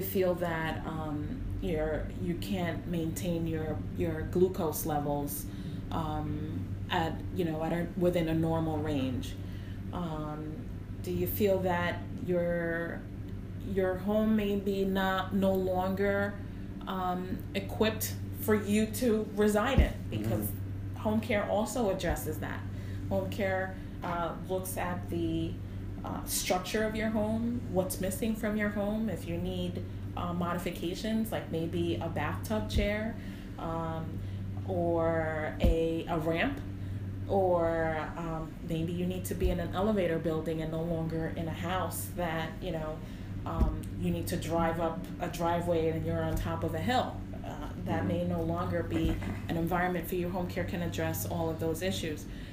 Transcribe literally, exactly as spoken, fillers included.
feel that um, you're you can't maintain your your glucose levels um, at you know at a, within a normal range. Um, do you feel that your your home may be not no longer um, equipped for you to reside in? Because mm-hmm. home care also addresses that. Home care uh, looks at the uh, structure of your home, what's missing from your home. If you need uh, modifications, like maybe a bathtub chair, um, or a a ramp, or um, maybe you need to be in an elevator building and no longer in a house that you know um, you need to drive up a driveway and you're on top of a hill. Uh, that may no longer be an environment for you. Home care can address all of those issues.